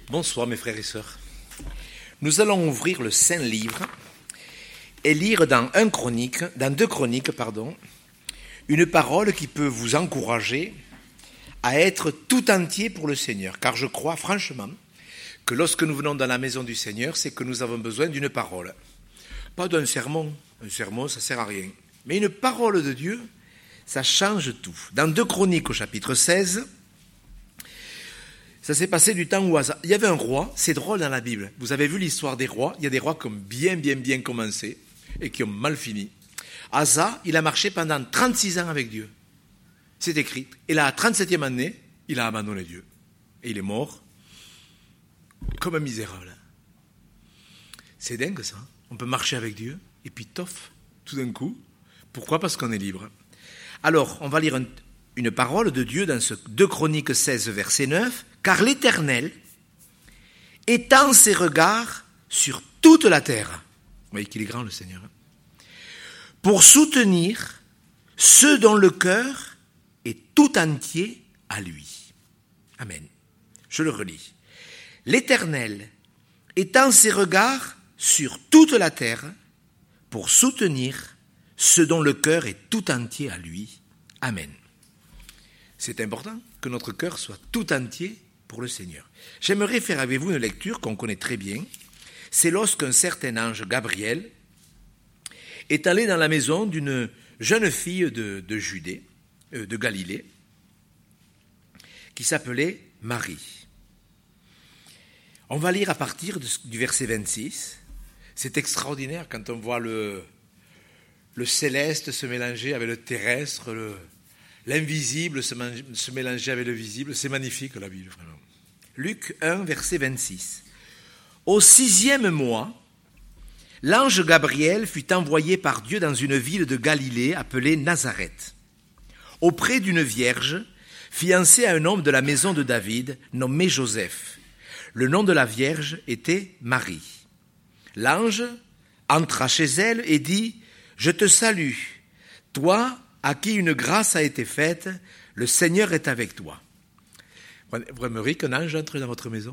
Bonsoir mes frères et sœurs. Nous allons ouvrir le Saint Livre et lire dans 2 Chroniques, une parole qui peut vous encourager à être tout entier pour le Seigneur. Car je crois franchement que lorsque nous venons dans la maison du Seigneur, c'est que nous avons besoin d'une parole. Pas d'un sermon. Un sermon, ça ne sert à rien. Mais une parole de Dieu, ça change tout. Dans 2 Chroniques au chapitre 16, ça s'est passé du temps où il y avait un roi, c'est drôle dans la Bible. Vous avez vu l'histoire des rois, il y a des rois qui ont bien commencé et qui ont mal fini. Asa, il a marché pendant 36 ans avec Dieu. C'est écrit. Et là, à la 37e année, il a abandonné Dieu. Et il est mort comme un misérable. C'est dingue ça. On peut marcher avec Dieu et puis tof, tout d'un coup. Pourquoi ? Parce qu'on est libre. Alors, on va lire une parole de Dieu dans ce 2 Chroniques 16, verset 9. « Car l'Éternel étend ses regards sur toute la terre. » Vous voyez qu'il est grand le Seigneur. « Pour soutenir ceux dont le cœur est tout entier à lui. » Amen. Je le relis. « L'Éternel étend ses regards sur toute la terre pour soutenir ceux dont le cœur est tout entier à lui. Amen. » C'est important que notre cœur soit tout entier pour le Seigneur. J'aimerais faire avec vous une lecture qu'on connaît très bien. C'est lorsqu'un certain ange, Gabriel, est allé dans la maison d'une jeune fille de Judée, de Galilée, qui s'appelait Marie. On va lire à partir du verset 26. C'est extraordinaire quand on voit le céleste se mélanger avec le terrestre, l'invisible se mélanger avec le visible. C'est magnifique la Bible, vraiment. Luc 1, verset 26. Au 6e mois, l'ange Gabriel fut envoyé par Dieu dans une ville de Galilée appelée Nazareth, auprès d'une vierge fiancée à un homme de la maison de David nommé Joseph. Le nom de la vierge était Marie. L'ange entra chez elle et dit « Je te salue, toi à qui une grâce a été faite, le Seigneur est avec toi. » Vous aimeriez qu'un ange entre dans votre maison ?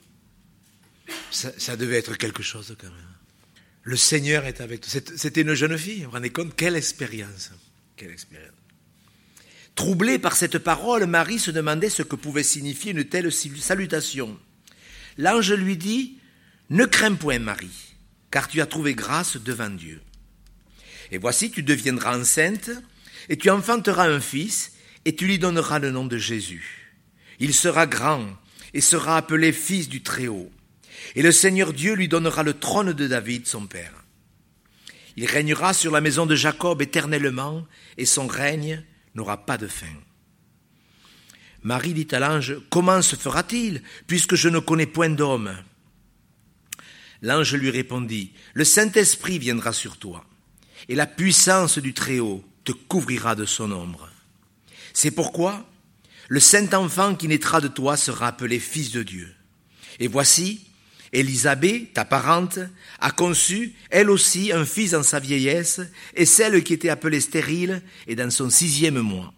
Ça devait être quelque chose quand même. Le Seigneur est avec toi. C'était une jeune fille, vous vous rendez compte ? Quelle expérience. Quelle expérience. Troublée par cette parole, Marie se demandait ce que pouvait signifier une telle salutation. L'ange lui dit « Ne crains point, Marie, car tu as trouvé grâce devant Dieu. Et voici, tu deviendras enceinte, et tu enfanteras un fils, et tu lui donneras le nom de Jésus. Il sera grand, et sera appelé fils du Très-Haut. Et le Seigneur Dieu lui donnera le trône de David, son père. Il régnera sur la maison de Jacob éternellement, et son règne n'aura pas de fin. » Marie dit à l'ange, « Comment se fera-t-il, puisque je ne connais point d'homme ?» L'ange lui répondit, « Le Saint-Esprit viendra sur toi, et la puissance du Très-Haut te couvrira de son ombre. C'est pourquoi le Saint-Enfant qui naîtra de toi sera appelé Fils de Dieu. Et voici, Élisabeth, ta parente, a conçu, elle aussi, un fils dans sa vieillesse, et celle qui était appelée stérile est dans son 6e mois.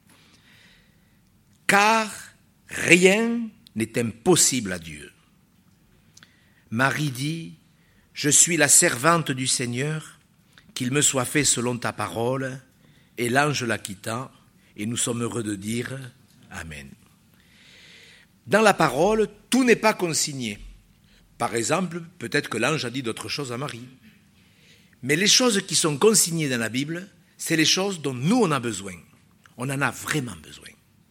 Car rien n'est impossible à Dieu. » Marie dit, « Je suis la servante du Seigneur, qu'il me soit fait selon ta parole. » Et l'ange la quitta, et nous sommes heureux de dire Amen. Dans la parole, tout n'est pas consigné. Par exemple, peut-être que l'ange a dit d'autres choses à Marie. Mais les choses qui sont consignées dans la Bible, c'est les choses dont nous on a besoin. On en a vraiment besoin.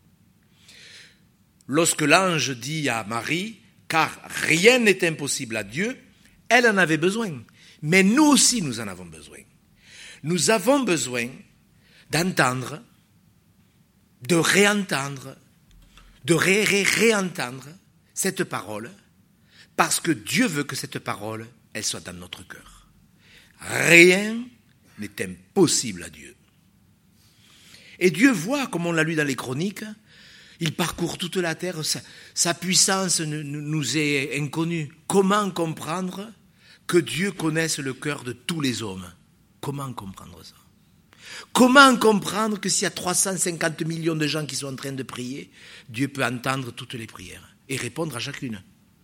Lorsque l'ange dit à Marie, car rien n'est impossible à Dieu, elle en avait besoin. Mais nous aussi, nous en avons besoin. Nous avons besoin d'entendre, de réentendre, de réentendre cette parole, parce que Dieu veut que cette parole, elle soit dans notre cœur. Rien n'est impossible à Dieu. Et Dieu voit, comme on l'a lu dans les Chroniques, il parcourt toute la terre, sa puissance nous est inconnue. Comment comprendre que Dieu connaisse le cœur de tous les hommes ? Comment comprendre ça ? Comment comprendre que s'il y a 350 millions de gens qui sont en train de prier, Dieu peut entendre toutes les prières et répondre à chacune ?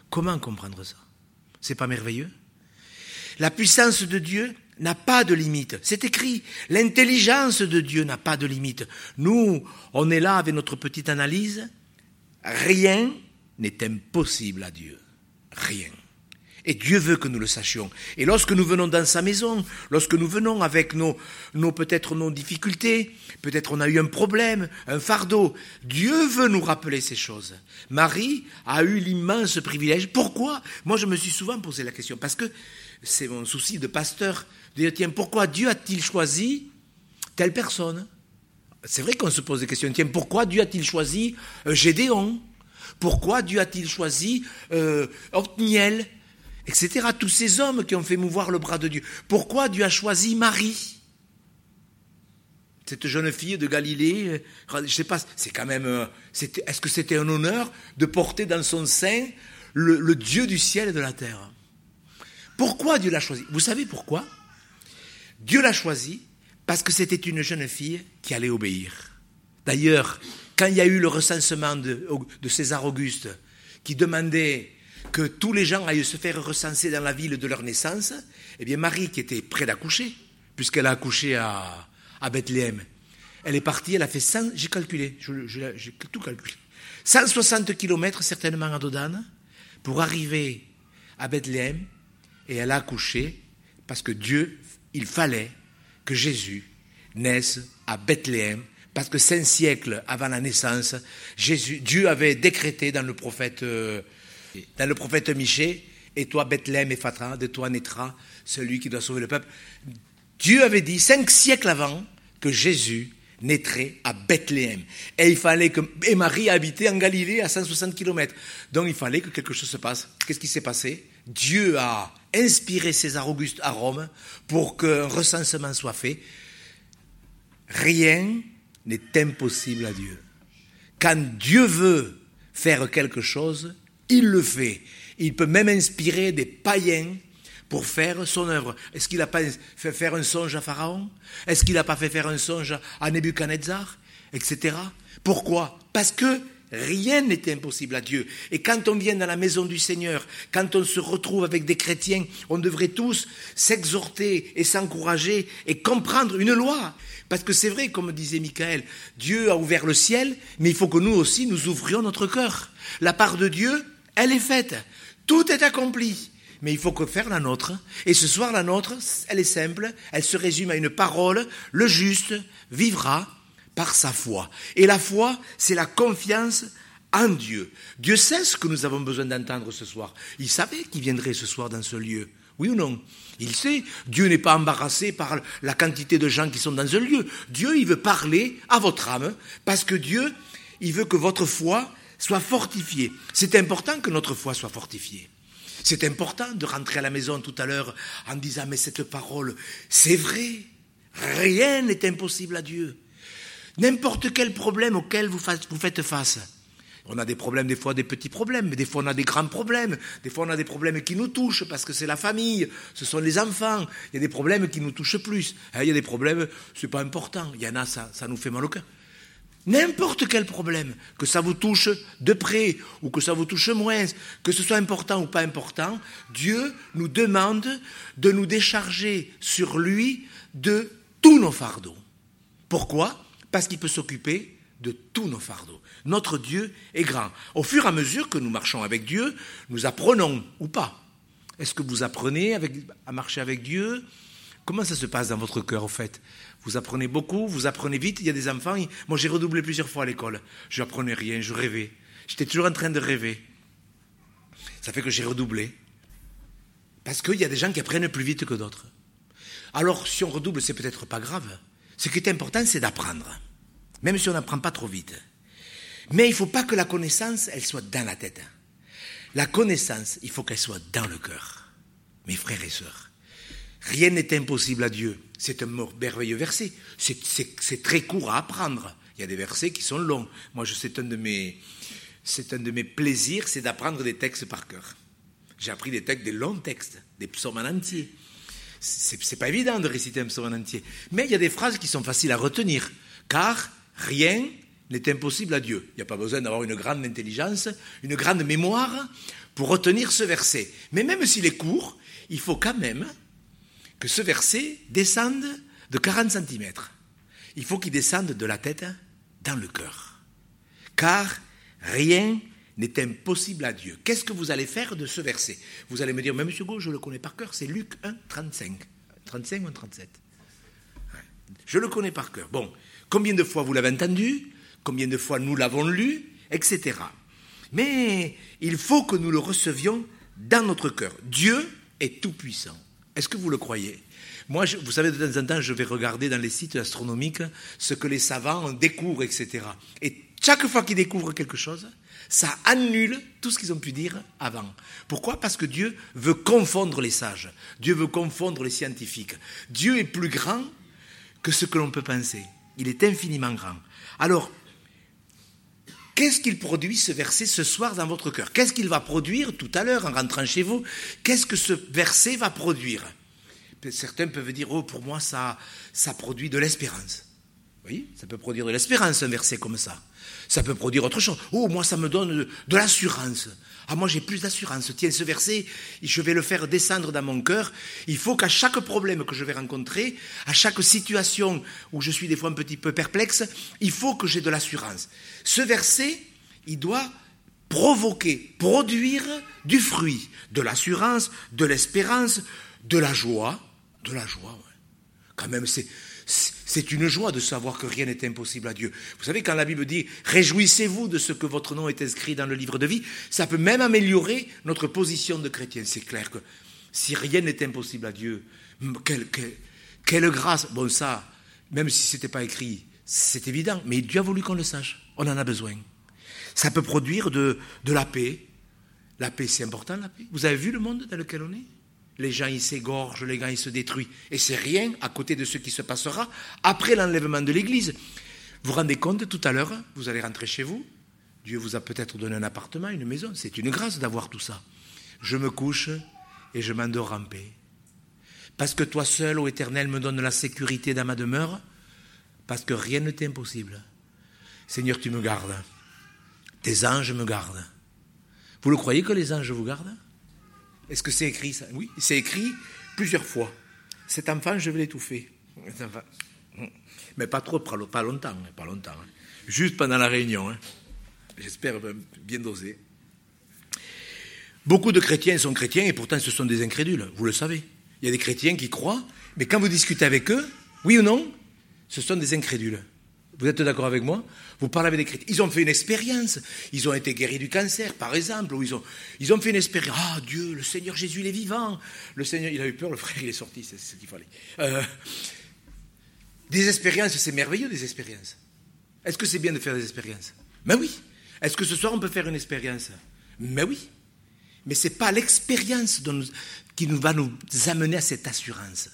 Comment comprendre ça? C'est pas merveilleux? La puissance de Dieu n'a pas de limite. C'est écrit. L'intelligence de Dieu n'a pas de limite. Nous, on est là avec notre petite analyse. Rien n'est impossible à Dieu. Rien. Et Dieu veut que nous le sachions. Et lorsque nous venons dans sa maison, lorsque nous venons avec peut-être nos difficultés, peut-être on a eu un problème, un fardeau, Dieu veut nous rappeler ces choses. Marie a eu l'immense privilège. Pourquoi? Moi, je me suis souvent posé la question, parce que c'est mon souci de pasteur, de dire, tiens, pourquoi Dieu a-t-il choisi telle personne? C'est vrai qu'on se pose des questions. Tiens, pourquoi Dieu a-t-il choisi Gédéon? Pourquoi Dieu a-t-il choisi Othniel, etc. Tous ces hommes qui ont fait mouvoir le bras de Dieu. Pourquoi Dieu a choisi Marie? Cette jeune fille de Galilée, je ne sais pas, c'est quand même... est-ce que c'était un honneur de porter dans son sein le Dieu du ciel et de la terre? Pourquoi Dieu l'a choisi? Vous savez pourquoi? Dieu l'a choisi parce que c'était une jeune fille qui allait obéir. D'ailleurs, quand il y a eu le recensement de César Auguste, qui demandait que tous les gens aillent se faire recenser dans la ville de leur naissance, eh bien Marie, qui était près d'accoucher, puisqu'elle a accouché à Bethléem, elle est partie, elle a fait 100, j'ai calculé, j'ai tout calculé, 160 kilomètres certainement à Dodane, pour arriver à Bethléem, et elle a accouché, parce que Dieu, il fallait que Jésus naisse à Bethléem, parce que 5 siècles avant la naissance, Dieu avait décrété dans le prophète Michée, et toi Bethléem Ephrata, de toi naîtra celui qui doit sauver le peuple. Dieu avait dit 5 siècles avant que Jésus naîtrait à Bethléem. Et il fallait que... Et Marie habitait en Galilée à 160 km. Donc il fallait que quelque chose se passe. Qu'est-ce qui s'est passé? Dieu a inspiré César Auguste à Rome pour qu'un recensement soit fait. Rien n'est impossible à Dieu. Quand Dieu veut faire quelque chose, il le fait. Il peut même inspirer des païens pour faire son œuvre. Est-ce qu'il n'a pas fait faire un songe à Pharaon? Est-ce qu'il n'a pas fait faire un songe à Nebuchadnezzar? Etc. Pourquoi? Parce que rien n'est impossible à Dieu. Et quand on vient dans la maison du Seigneur, quand on se retrouve avec des chrétiens, on devrait tous s'exhorter et s'encourager et comprendre une loi. Parce que c'est vrai, comme disait Michael, Dieu a ouvert le ciel, mais il faut que nous aussi, nous ouvrions notre cœur. La part de Dieu, elle est faite. Tout est accompli. Mais il faut que faire la nôtre. Et ce soir, la nôtre, elle est simple. Elle se résume à une parole. Le juste vivra par sa foi. Et la foi, c'est la confiance en Dieu. Dieu sait ce que nous avons besoin d'entendre ce soir. Il savait qu'il viendrait ce soir dans ce lieu. Oui ou non? Il sait. Dieu n'est pas embarrassé par la quantité de gens qui sont dans un lieu. Dieu, il veut parler à votre âme. Parce que Dieu, il veut que votre foi soit fortifiée. C'est important que notre foi soit fortifiée. C'est important de rentrer à la maison tout à l'heure en disant « Mais cette parole, c'est vrai. Rien n'est impossible à Dieu. » N'importe quel problème auquel vous faites face. On a des problèmes, des fois des petits problèmes, mais des fois on a des grands problèmes. Des fois on a des problèmes qui nous touchent parce que c'est la famille, ce sont les enfants. Il y a des problèmes qui nous touchent plus. Il y a des problèmes, c'est pas important. Il y en a, ça nous fait mal au cœur. N'importe quel problème, que ça vous touche de près ou que ça vous touche moins, que ce soit important ou pas important, Dieu nous demande de nous décharger sur lui de tous nos fardeaux. Pourquoi? Parce qu'il peut s'occuper de tous nos fardeaux. Notre Dieu est grand. Au fur et à mesure que nous marchons avec Dieu, nous apprenons ou pas. Est-ce que vous apprenez à marcher avec Dieu? Comment ça se passe dans votre cœur, au fait? Vous apprenez beaucoup, vous apprenez vite. Il y a des enfants, moi j'ai redoublé plusieurs fois à l'école. Je n'apprenais rien, je rêvais. J'étais toujours en train de rêver. Ça fait que j'ai redoublé. Parce qu'il y a des gens qui apprennent plus vite que d'autres. Alors, si on redouble, c'est peut-être pas grave. Ce qui est important, c'est d'apprendre. Même si on n'apprend pas trop vite. Mais il ne faut pas que la connaissance, elle soit dans la tête. La connaissance, il faut qu'elle soit dans le cœur. Mes frères et sœurs, rien n'est impossible à Dieu. C'est un merveilleux verset. C'est très court à apprendre. Il y a des versets qui sont longs. Moi, c'est un de mes plaisirs, c'est d'apprendre des textes par cœur. J'ai appris des longs textes, des psaumes en entier. C'est pas évident de réciter un psaume en entier. Mais il y a des phrases qui sont faciles à retenir. Car rien n'est impossible à Dieu. Il n'y a pas besoin d'avoir une grande intelligence, une grande mémoire pour retenir ce verset. Mais même s'il est court, il faut quand même que ce verset descende de 40 cm. Il faut qu'il descende de la tête dans le cœur. Car rien n'est impossible à Dieu. Qu'est-ce que vous allez faire de ce verset? Vous allez me dire, mais M. Gau, je le connais par cœur, c'est Luc 1, 35. 35 ou 37? Je le connais par cœur. Bon, combien de fois vous l'avez entendu? Combien de fois nous l'avons lu? Etc. Mais il faut que nous le recevions dans notre cœur. Dieu est tout-puissant. Est-ce que vous le croyez? Moi, vous savez, de temps en temps, je vais regarder dans les sites astronomiques ce que les savants découvrent, etc. Et chaque fois qu'ils découvrent quelque chose, ça annule tout ce qu'ils ont pu dire avant. Pourquoi? Parce que Dieu veut confondre les sages. Dieu veut confondre les scientifiques. Dieu est plus grand que ce que l'on peut penser. Il est infiniment grand. Alors, qu'est-ce qu'il produit, ce verset, ce soir dans votre cœur? Qu'est-ce qu'il va produire tout à l'heure en rentrant chez vous? Qu'est-ce que ce verset va produire? Certains peuvent dire, oh, pour moi, ça produit de l'espérance. Oui, ça peut produire de l'espérance, un verset comme ça. Ça peut produire autre chose. Oh, moi, ça me donne de l'assurance. Ah, moi, j'ai plus d'assurance. Tiens, ce verset, je vais le faire descendre dans mon cœur. Il faut qu'à chaque problème que je vais rencontrer, à chaque situation où je suis des fois un petit peu perplexe, il faut que j'ai de l'assurance. Ce verset, il doit provoquer, produire du fruit, de l'assurance, de l'espérance, de la joie. De la joie, ouais. Quand même, c'est une joie de savoir que rien n'est impossible à Dieu. Vous savez, quand la Bible dit « Réjouissez-vous de ce que votre nom est inscrit dans le livre de vie », ça peut même améliorer notre position de chrétien. C'est clair que si rien n'est impossible à Dieu, quelle grâce. Bon, ça, même si ce n'était pas écrit, c'est évident, mais Dieu a voulu qu'on le sache. On en a besoin. Ça peut produire de la paix. La paix, c'est important, la paix. Vous avez vu le monde dans lequel on est? Les gens, ils s'égorgent, les gens, ils se détruisent. Et c'est rien à côté de ce qui se passera après l'enlèvement de l'Église. Vous vous rendez compte, tout à l'heure, vous allez rentrer chez vous. Dieu vous a peut-être donné un appartement, une maison. C'est une grâce d'avoir tout ça. Je me couche et je m'endors en paix. Parce que toi seul, ô Éternel, me donne la sécurité dans ma demeure. Parce que rien ne t'est impossible. Seigneur, tu me gardes. Tes anges me gardent. Vous le croyez que les anges vous gardent? Est-ce que c'est écrit ça? Oui, c'est écrit plusieurs fois. Cet enfant, je vais l'étouffer. Mais pas trop, pas longtemps. Juste pendant la réunion. J'espère bien doser. Beaucoup de chrétiens sont chrétiens et pourtant ce sont des incrédules, vous le savez. Il y a des chrétiens qui croient, mais quand vous discutez avec eux, oui ou non, ce sont des incrédules. Vous êtes d'accord avec moi? Vous parlez avec des chrétiens. Ils ont fait une expérience. Ils ont été guéris du cancer, par exemple. Ou ils ont fait une expérience. Ah, Dieu, le Seigneur Jésus, il est vivant. Le Seigneur, il a eu peur, le frère, il est sorti. C'est ce qu'il fallait. Des expériences, c'est merveilleux, des expériences. Est-ce que c'est bien de faire des expériences? Mais oui. Est-ce que ce soir, on peut faire une expérience? Mais oui. Mais ce n'est pas l'expérience qui va nous amener à cette assurance.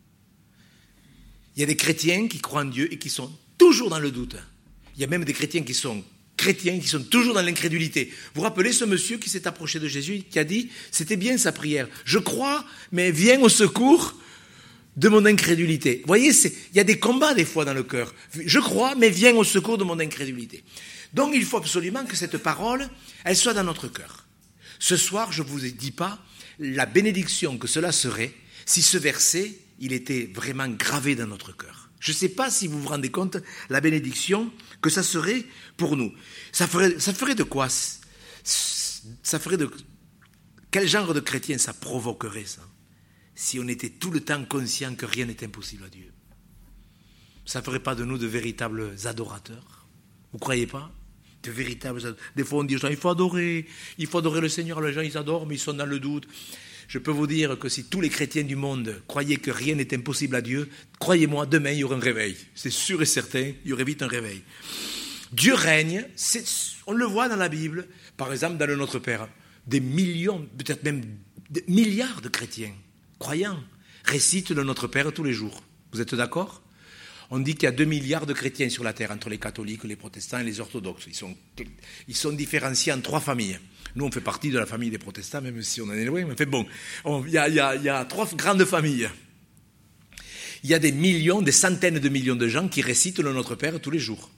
Il y a des chrétiens qui croient en Dieu et qui sont toujours dans le doute. Il y a même des chrétiens qui sont toujours dans l'incrédulité. Vous vous rappelez ce monsieur qui s'est approché de Jésus, qui a dit, c'était bien sa prière, je crois, mais viens au secours de mon incrédulité. Vous voyez, il y a des combats des fois dans le cœur. Je crois, mais viens au secours de mon incrédulité. Donc il faut absolument que cette parole, elle soit dans notre cœur. Ce soir, je ne vous dis pas la bénédiction que cela serait si ce verset, il était vraiment gravé dans notre cœur. Je ne sais pas si vous vous rendez compte la bénédiction que ça serait pour nous. Ça ferait de quoi? Ça ferait de... Quel genre de chrétien ça provoquerait, ça? Si on était tout le temps conscient que rien n'est impossible à Dieu. Ça ne ferait pas de nous de véritables adorateurs? Vous ne croyez pas? De véritables adorateurs. Des fois on dit aux gens, il faut adorer le Seigneur. Les gens ils adorent mais ils sont dans le doute. Je peux vous dire que si tous les chrétiens du monde croyaient que rien n'est impossible à Dieu, croyez-moi, demain il y aura un réveil. C'est sûr et certain, il y aurait vite un réveil. Dieu règne, on le voit dans la Bible, par exemple dans le Notre Père. Des millions, peut-être même des milliards de chrétiens, croyants, récitent le Notre Père tous les jours. Vous êtes d'accord? On dit qu'il y a 2 milliards de chrétiens sur la terre, entre les catholiques, les protestants et les orthodoxes. Ils sont différenciés en 3 familles. Nous, on fait partie de la famille des protestants, même si on en est loin. Mais fait bon, il y a 3 grandes familles. Il y a des millions, des centaines de millions de gens qui récitent le Notre Père tous les jours.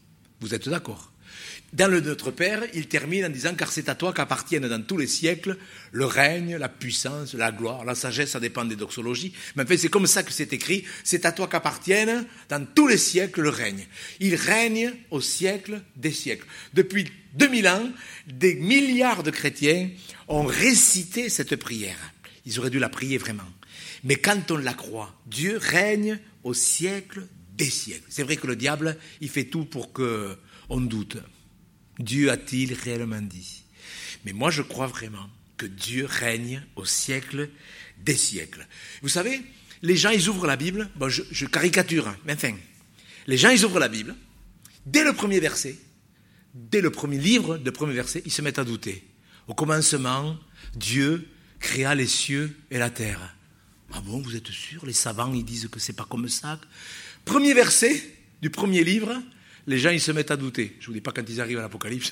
Vous êtes d'accord? Dans le Notre Père, il termine en disant « Car c'est à toi qu'appartiennent dans tous les siècles le règne, la puissance, la gloire, la sagesse », ça dépend des doxologies. Mais en fait, c'est comme ça que c'est écrit « C'est à toi qu'appartiennent dans tous les siècles le règne ». Il règne au siècle des siècles. Depuis 2000 ans, des milliards de chrétiens ont récité cette prière. Ils auraient dû la prier vraiment. Mais quand on la croit, Dieu règne au siècle des siècles. C'est vrai que le diable, il fait tout pour qu'on doute. Dieu a-t-il réellement dit? Mais moi, je crois vraiment que Dieu règne au siècle des siècles. Vous savez, les gens, ils ouvrent la Bible. Bon, je caricature, mais enfin. Les gens, ils ouvrent la Bible. Dès le premier verset, dès le premier livre, le premier verset, ils se mettent à douter. Au commencement, Dieu créa les cieux et la terre. Ah bon, vous êtes sûr? Les savants, ils disent que c'est pas comme ça. Premier verset du premier livre, les gens, ils se mettent à douter. Je ne vous dis pas quand ils arrivent à l'Apocalypse.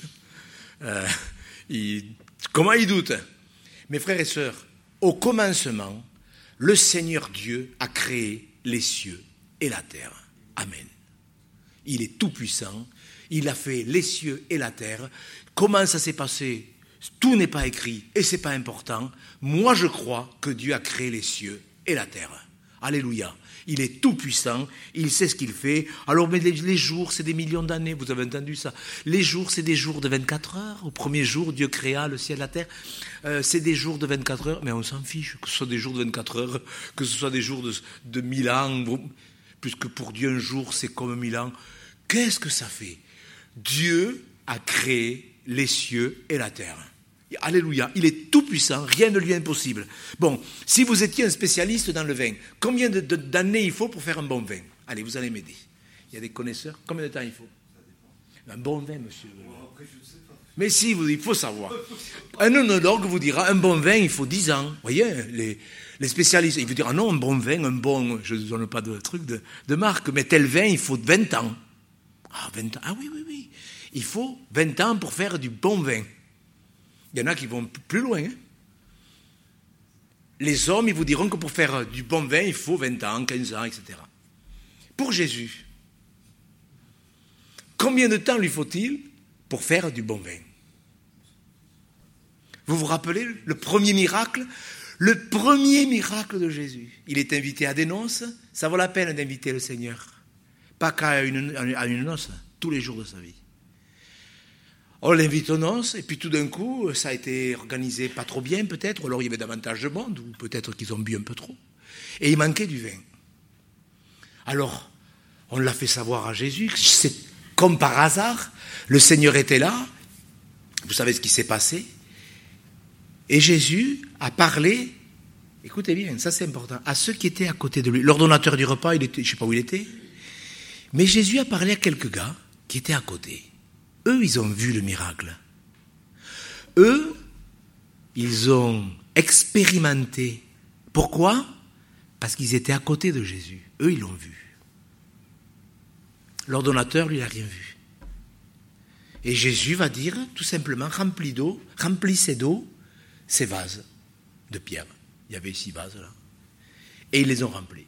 Comment ils doutent? Mes frères et sœurs, au commencement, le Seigneur Dieu a créé les cieux et la terre. Amen. Il est tout-puissant. Il a fait les cieux et la terre. Comment ça s'est passé? Tout n'est pas écrit et ce n'est pas important. Moi, je crois que Dieu a créé les cieux et la terre. Alléluia. Il est tout puissant, il sait ce qu'il fait. Alors, mais les jours, c'est des millions d'années, vous avez entendu ça. Les jours, c'est des jours de 24 heures. Au premier jour, Dieu créa le ciel et la terre. C'est des jours de 24 heures, mais on s'en fiche, que ce soit des jours de 24 heures, que ce soit des jours de 1000 ans, puisque pour Dieu, un jour, c'est comme 1000 ans. Qu'est-ce que ça fait? Dieu a créé les cieux et la terre. Alléluia, il est tout puissant, rien ne lui est impossible. Bon, si vous étiez un spécialiste dans le vin, combien d'années il faut pour faire un bon vin? Allez, vous allez m'aider. Il y a des connaisseurs, combien de temps il faut? Un bon vin, monsieur. Mais si, il faut savoir. Un œnologue vous dira, un bon vin, il faut 10 ans. Vous voyez, les spécialistes, ils vous diront, ah non, un bon vin, je ne donne pas de truc de marque, mais tel vin, il faut 20 ans. Ah, 20 ans, ah oui. Il faut 20 ans pour faire du bon vin. Il y en a qui vont plus loin. Hein. Les hommes, ils vous diront que pour faire du bon vin, il faut 20 ans, 15 ans, etc. Pour Jésus, combien de temps lui faut-il pour faire du bon vin? Vous vous rappelez le premier miracle? Le premier miracle de Jésus. Il est invité à des noces. Ça vaut la peine d'inviter le Seigneur. Pas qu'à une noce, tous les jours de sa vie. On l'invite aux noces, et puis tout d'un coup, ça a été organisé pas trop bien peut-être, alors il y avait davantage de monde, ou peut-être qu'ils ont bu un peu trop. Et il manquait du vin. Alors, on l'a fait savoir à Jésus, c'est comme par hasard, le Seigneur était là, vous savez ce qui s'est passé, et Jésus a parlé, écoutez bien, ça c'est important, à ceux qui étaient à côté de lui. L'ordonnateur du repas, je ne sais pas où il était, mais Jésus a parlé à quelques gars qui étaient à côté. Eux, ils ont vu le miracle. Eux, ils ont expérimenté. Pourquoi? Parce qu'ils étaient à côté de Jésus. Eux, ils l'ont vu. L'ordonnateur, lui, il n'a rien vu. Et Jésus va dire, tout simplement, remplissez d'eau ces vases de pierre. Il y avait 6 vases là. Et ils les ont remplis.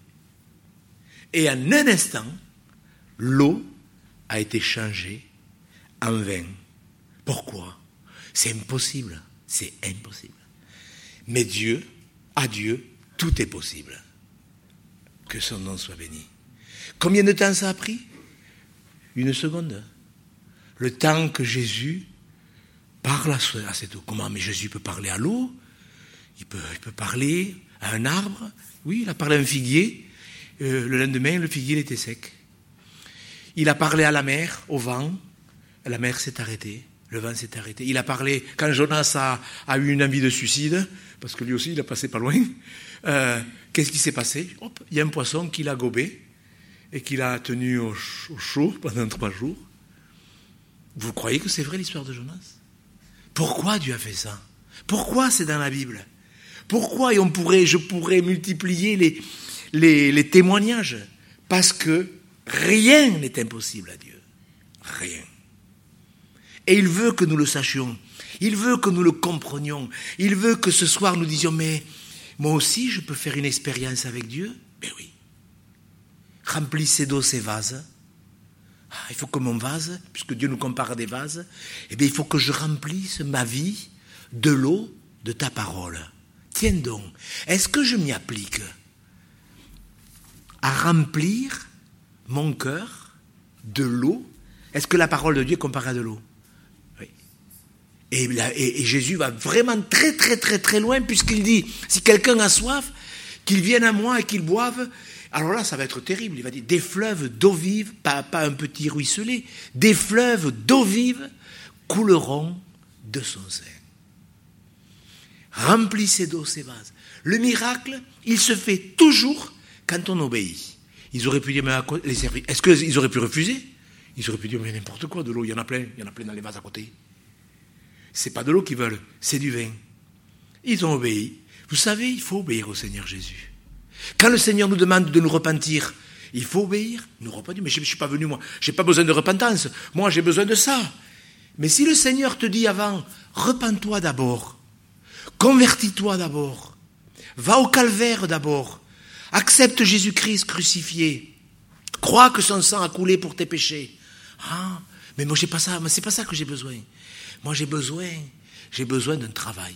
Et en un instant, l'eau a été changée en vin. Pourquoi? C'est impossible. C'est impossible. Mais Dieu, à Dieu, tout est possible. Que son nom soit béni. Combien de temps ça a pris? 1 seconde. Le temps que Jésus parle à cette eau. Comment? Mais Jésus peut parler à l'eau. Il peut parler à un arbre. Oui, il a parlé à un figuier. Le lendemain, le figuier il était sec. Il a parlé à la mer, au vent. La mer s'est arrêtée, le vent s'est arrêté. Il a parlé, quand Jonas a eu une envie de suicide, parce que lui aussi il a passé pas loin, qu'est-ce qui s'est passé? Hop, il y a un poisson qui l'a gobé et qui l'a tenu au chaud pendant 3 jours. Vous croyez que c'est vrai l'histoire de Jonas? Pourquoi Dieu a fait ça? Pourquoi c'est dans la Bible? Pourquoi? Et je pourrais multiplier les témoignages. Parce que rien n'est impossible à Dieu. Rien. Et il veut que nous le sachions. Il veut que nous le comprenions. Il veut que ce soir nous disions, mais moi aussi je peux faire une expérience avec Dieu? Ben oui. Remplissez d'eau ces vases. Il faut que mon vase, puisque Dieu nous compare à des vases, eh bien, il faut que je remplisse ma vie de l'eau de ta parole. Tiens donc, est-ce que je m'y applique à remplir mon cœur de l'eau? Est-ce que la parole de Dieu est comparée à de l'eau? Oui. Et Jésus va vraiment très très très très loin, puisqu'il dit, si quelqu'un a soif, qu'il vienne à moi et qu'il boive. Alors là, ça va être terrible. Il va dire, des fleuves d'eau vive, pas un petit ruisselet, des fleuves d'eau vive couleront de son sein. Remplissez d'eau ces vases. Le miracle, il se fait toujours quand on obéit. Ils auraient pu dire, mais les serviteurs, est-ce qu'ils auraient pu refuser? Ils auraient pu dire, mais n'importe quoi, de l'eau, il y en a plein dans les vases à côté. C'est pas de l'eau qu'ils veulent, c'est du vin. Ils ont obéi. Vous savez, il faut obéir au Seigneur Jésus. Quand le Seigneur nous demande de nous repentir, il faut obéir. Nous repentir, mais je ne suis pas venu, moi. Je n'ai pas besoin de repentance. Moi, j'ai besoin de ça. Mais si le Seigneur te dit avant, repens-toi d'abord, convertis-toi d'abord, va au calvaire d'abord, accepte Jésus-Christ crucifié, crois que son sang a coulé pour tes péchés. Ah, mais moi, j'ai pas ça. Mais c'est pas ça que j'ai besoin. Moi, j'ai besoin d'un travail.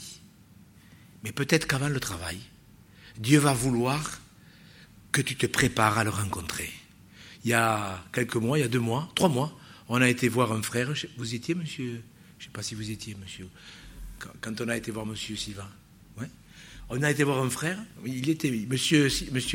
Mais peut-être qu'avant le travail, Dieu va vouloir que tu te prépares à le rencontrer. Il y a quelques mois, il y a 2 mois, 3 mois, on a été voir un frère. Vous étiez, monsieur? Je ne sais pas si vous étiez, monsieur. Quand on a été voir monsieur Sylvain. Ouais. On a été voir un frère. Il était, monsieur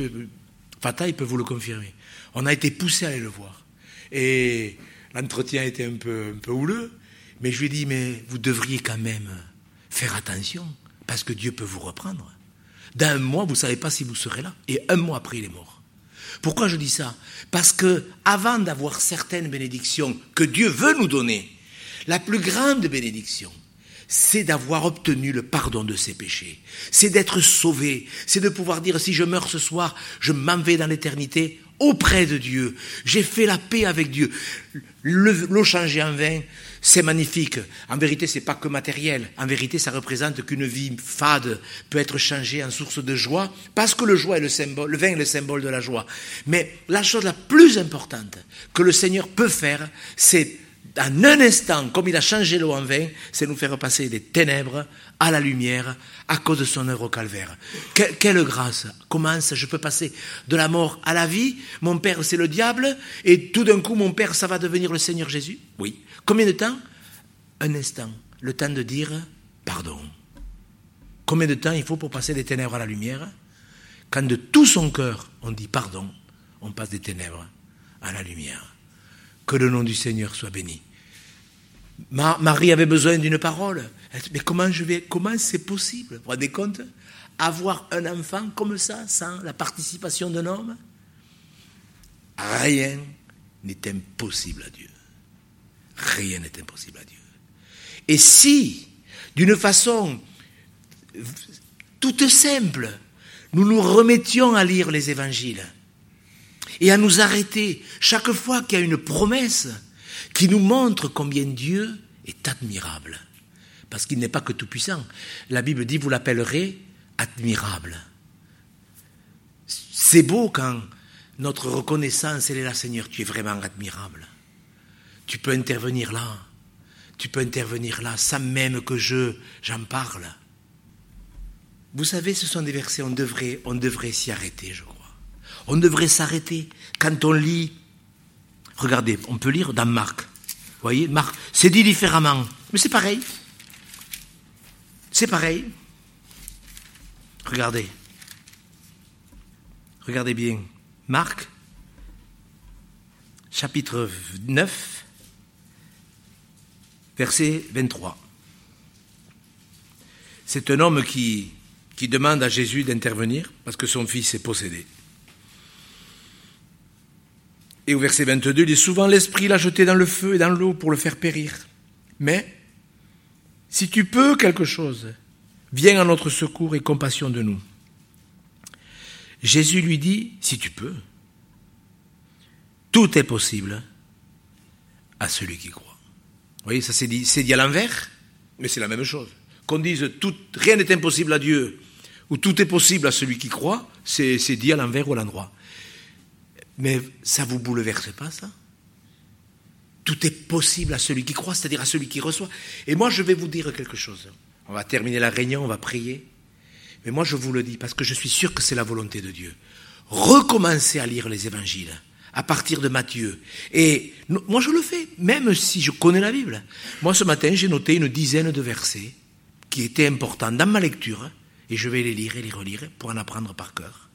Fata, il peut vous le confirmer. On a été poussé à aller le voir. Et l'entretien était un peu houleux. Mais je lui ai dit, mais vous devriez quand même faire attention, parce que Dieu peut vous reprendre. Dans 1 mois, vous ne savez pas si vous serez là. Et 1 mois après, il est mort. Pourquoi je dis ça? Parce que avant d'avoir certaines bénédictions que Dieu veut nous donner, la plus grande bénédiction, c'est d'avoir obtenu le pardon de ses péchés. C'est d'être sauvé. C'est de pouvoir dire, si je meurs ce soir, je m'en vais dans l'éternité auprès de Dieu. J'ai fait la paix avec Dieu. L'eau changée en vin, c'est magnifique. En vérité, c'est pas que matériel. En vérité, ça représente qu'une vie fade peut être changée en source de joie, parce que le vin est le symbole de la joie. Mais la chose la plus importante que le Seigneur peut faire, c'est en un instant, comme il a changé l'eau en vin, c'est nous faire passer des ténèbres à la lumière à cause de son œuvre au calvaire. Quelle grâce! Comment ça, je peux passer de la mort à la vie? Mon père, c'est le diable, et tout d'un coup, mon père, ça va devenir le Seigneur Jésus? Oui. Combien de temps? Un instant. Le temps de dire pardon. Combien de temps il faut pour passer des ténèbres à la lumière? Quand de tout son cœur, on dit pardon, on passe des ténèbres à la lumière. Que le nom du Seigneur soit béni. Marie avait besoin d'une parole. Elle dit, mais comment c'est possible? Vous vous rendez compte? Avoir un enfant comme ça, sans la participation d'un homme? Rien n'est impossible à Dieu. Rien n'est impossible à Dieu. Et si, d'une façon toute simple, nous nous remettions à lire les évangiles et à nous arrêter chaque fois qu'il y a une promesse qui nous montre combien Dieu est admirable. Parce qu'il n'est pas que tout-puissant. La Bible dit, vous l'appellerez admirable. C'est beau quand notre reconnaissance, elle est là, Seigneur, tu es vraiment admirable. Tu peux intervenir là. Tu peux intervenir là, sans même que j'en parle. Vous savez, ce sont des versets, on devrait s'y arrêter, je crois. On devrait s'arrêter quand on lit. Regardez, on peut lire dans Marc. Vous voyez, Marc, c'est dit différemment, mais c'est pareil. C'est pareil. Regardez. Regardez bien. Marc, chapitre 9, verset 23. C'est un homme qui demande à Jésus d'intervenir parce que son fils est possédé. Et au verset 22, il dit, souvent l'Esprit l'a jeté dans le feu et dans l'eau pour le faire périr. Mais, si tu peux quelque chose, viens à notre secours et compassion de nous. Jésus lui dit, si tu peux, tout est possible à celui qui croit. Vous voyez, ça c'est dit à l'envers, mais c'est la même chose. Qu'on dise rien n'est impossible à Dieu, ou tout est possible à celui qui croit, c'est dit à l'envers ou à l'endroit. Mais ça ne vous bouleverse pas, ça? Tout est possible à celui qui croit, c'est-à-dire à celui qui reçoit. Et moi, je vais vous dire quelque chose. On va terminer la réunion, on va prier. Mais moi, je vous le dis parce que je suis sûr que c'est la volonté de Dieu. Recommencez à lire les évangiles à partir de Matthieu. Et moi, je le fais, même si je connais la Bible. Moi, ce matin, j'ai noté une dizaine de versets qui étaient importants dans ma lecture, et je vais les lire et les relire pour en apprendre par cœur.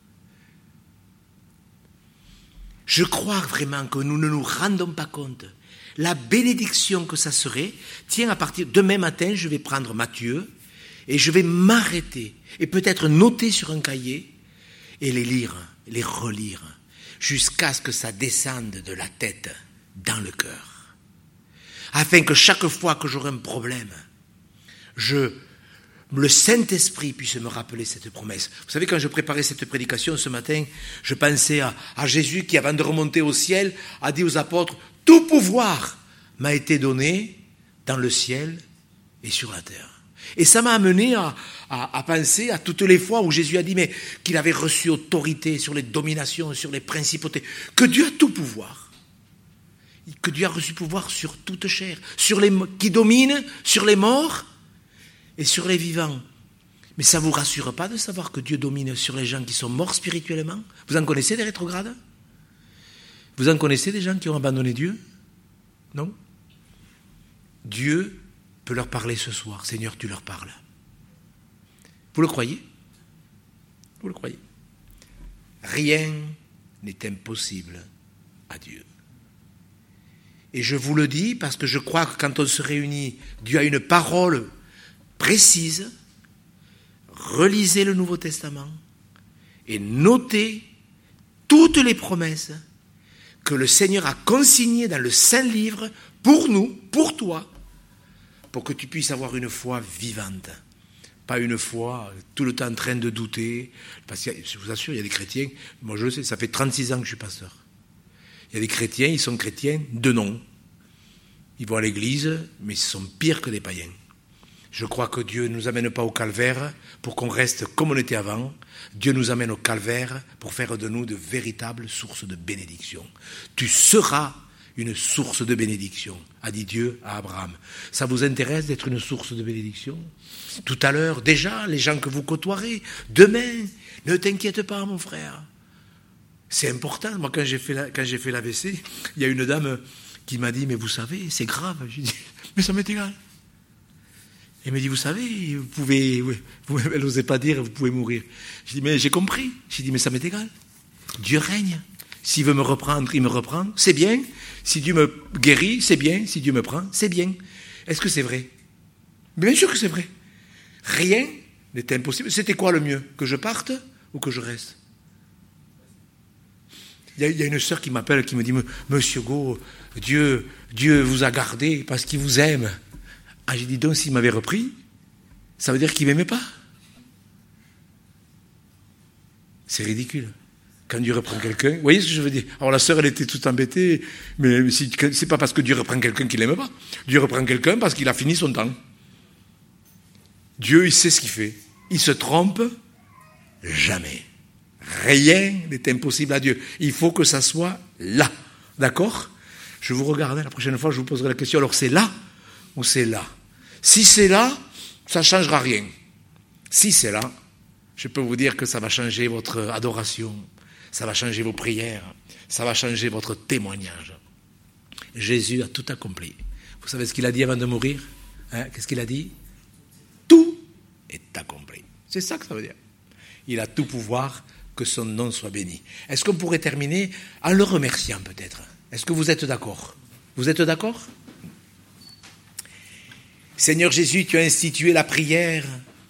Je crois vraiment que nous ne nous rendons pas compte. La bénédiction que ça serait tient à partir... Demain matin, je vais prendre Matthieu et je vais m'arrêter et peut-être noter sur un cahier et les lire, les relire, jusqu'à ce que ça descende de la tête dans le cœur. Afin que chaque fois que j'aurai un problème, le Saint-Esprit puisse me rappeler cette promesse. Vous savez, quand je préparais cette prédication ce matin, je pensais à Jésus qui, avant de remonter au ciel, a dit aux apôtres, « Tout pouvoir m'a été donné dans le ciel et sur la terre. » Et ça m'a amené à penser à toutes les fois où Jésus a dit mais qu'il avait reçu autorité sur les dominations, sur les principautés, que Dieu a tout pouvoir, que Dieu a reçu pouvoir sur toute chair, qui domine sur les morts et sur les vivants. Mais ça ne vous rassure pas de savoir que Dieu domine sur les gens qui sont morts spirituellement? Vous en connaissez des rétrogrades? Vous en connaissez des gens qui ont abandonné Dieu? Non? Dieu peut leur parler ce soir. Seigneur, tu leur parles. Vous le croyez? Vous le croyez? Rien n'est impossible à Dieu. Et je vous le dis parce que je crois que quand on se réunit, Dieu a une parole précise. Relisez le Nouveau Testament et notez toutes les promesses que le Seigneur a consignées dans le Saint-Livre pour nous, pour toi, pour que tu puisses avoir une foi vivante. Pas une foi tout le temps en train de douter. Parce que je vous assure, il y a des chrétiens, moi je le sais, ça fait 36 ans que je suis pasteur. Il y a des chrétiens, ils sont chrétiens de nom. Ils vont à l'église, mais ils sont pires que des païens. Je crois que Dieu ne nous amène pas au calvaire pour qu'on reste comme on était avant. Dieu nous amène au calvaire pour faire de nous de véritables sources de bénédiction. Tu seras une source de bénédiction, a dit Dieu à Abraham. Ça vous intéresse d'être une source de bénédiction? Tout à l'heure, déjà, les gens que vous côtoierez, demain, ne t'inquiète pas, mon frère. C'est important. Moi, quand j'ai fait l'AVC, il y a une dame qui m'a dit, mais vous savez, c'est grave. J'ai dit, mais ça m'est égal. Elle m'a dit, vous savez, elle n'osait pas dire, vous pouvez mourir. J'ai dit, mais j'ai compris. J'ai dit, mais ça m'est égal. Dieu règne. S'il veut me reprendre, il me reprend. C'est bien. Si Dieu me guérit, c'est bien. Si Dieu me prend, c'est bien. Est-ce que c'est vrai? Bien sûr que c'est vrai. Rien n'est impossible. C'était quoi le mieux? Que je parte ou que je reste? Il y a une sœur qui m'appelle, qui me dit, Monsieur Go, Dieu vous a gardé parce qu'il vous aime. Ah, j'ai dit donc, s'il m'avait repris, ça veut dire qu'il ne m'aimait pas. C'est ridicule. Quand Dieu reprend quelqu'un, vous voyez ce que je veux dire? Alors la sœur, elle était toute embêtée, mais c'est pas parce que Dieu reprend quelqu'un qu'il n'aime pas. Dieu reprend quelqu'un parce qu'il a fini son temps. Dieu, il sait ce qu'il fait. Il se trompe jamais. Rien n'est impossible à Dieu. Il faut que ça soit là. D'accord? Je vous regarde, la prochaine fois, je vous poserai la question. Alors c'est là ou c'est là? Si c'est là, ça ne changera rien. Si c'est là, je peux vous dire que ça va changer votre adoration, ça va changer vos prières, ça va changer votre témoignage. Jésus a tout accompli. Vous savez ce qu'il a dit avant de mourir? Qu'est-ce qu'il a dit? Tout est accompli. C'est ça que ça veut dire. Il a tout pouvoir, que son nom soit béni. Est-ce qu'on pourrait terminer en le remerciant peut-être? Est-ce que vous êtes d'accord? Vous êtes d'accord? Seigneur Jésus, tu as institué la prière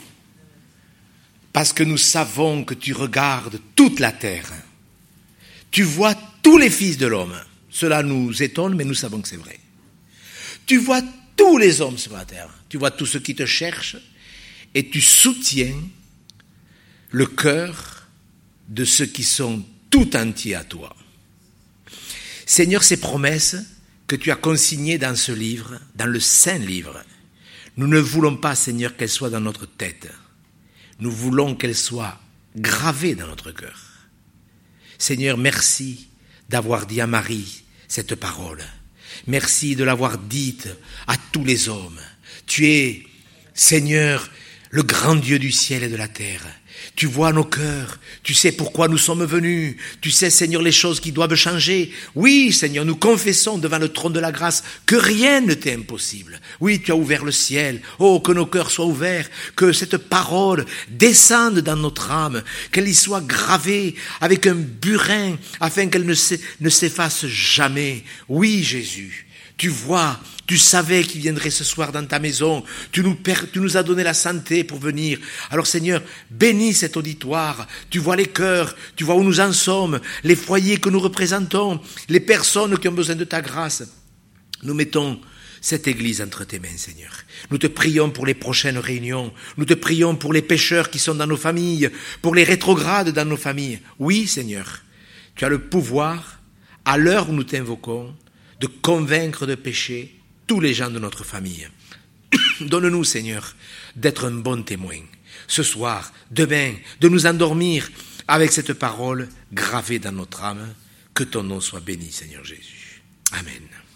parce que nous savons que tu regardes toute la terre. Tu vois tous les fils de l'homme. Cela nous étonne, mais nous savons que c'est vrai. Tu vois tous les hommes sur la terre. Tu vois tous ceux qui te cherchent et tu soutiens le cœur de ceux qui sont tout entiers à toi. Seigneur, ces promesses que tu as consignées dans ce livre, dans le Saint-Livre, nous ne voulons pas, Seigneur, qu'elles soient dans notre tête. Nous voulons qu'elles soient gravées dans notre cœur. Seigneur, merci d'avoir dit à Marie cette parole. Merci de l'avoir dite à tous les hommes. Tu es, Seigneur, le grand Dieu du ciel et de la terre. Tu vois nos cœurs, tu sais pourquoi nous sommes venus, tu sais, Seigneur, les choses qui doivent changer. Oui, Seigneur, nous confessons devant le trône de la grâce que rien ne t'est impossible. Oui, tu as ouvert le ciel, oh, que nos cœurs soient ouverts, que cette parole descende dans notre âme, qu'elle y soit gravée avec un burin, afin qu'elle ne s'efface jamais. Oui, Jésus, tu vois, tu savais qu'il viendrait ce soir dans ta maison. Tu nous as donné la santé pour venir. Alors Seigneur, bénis cet auditoire. Tu vois les cœurs, tu vois où nous en sommes, les foyers que nous représentons, les personnes qui ont besoin de ta grâce. Nous mettons cette église entre tes mains, Seigneur. Nous te prions pour les prochaines réunions. Nous te prions pour les pécheurs qui sont dans nos familles, pour les rétrogrades dans nos familles. Oui, Seigneur, tu as le pouvoir, à l'heure où nous t'invoquons, de convaincre de péché tous les gens de notre famille. Donne-nous, Seigneur, d'être un bon témoin. Ce soir, demain, de nous endormir avec cette parole gravée dans notre âme. Que ton nom soit béni, Seigneur Jésus. Amen.